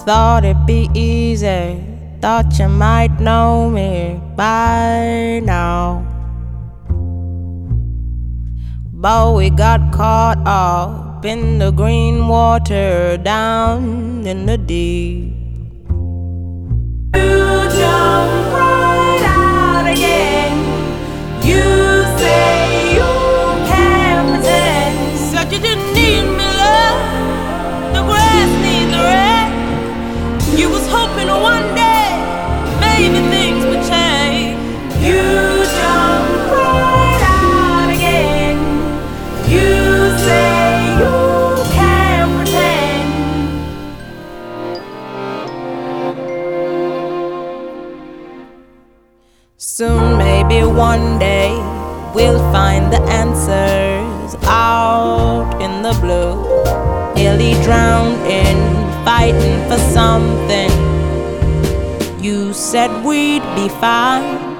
thought it'd be easy. Thought you might know me by now. But we got caught up in the green water down in the deep. You jump right out again. You say you can't pretend. Said you didn't need me, love. The grass needs the rain. You was hoping one day maybe things would change. You jump right out again. You say you can't pretend. Soon, maybe one day, we'll find the answers out in the blue. Nearly drowned in fighting for something. You said we'd be fine.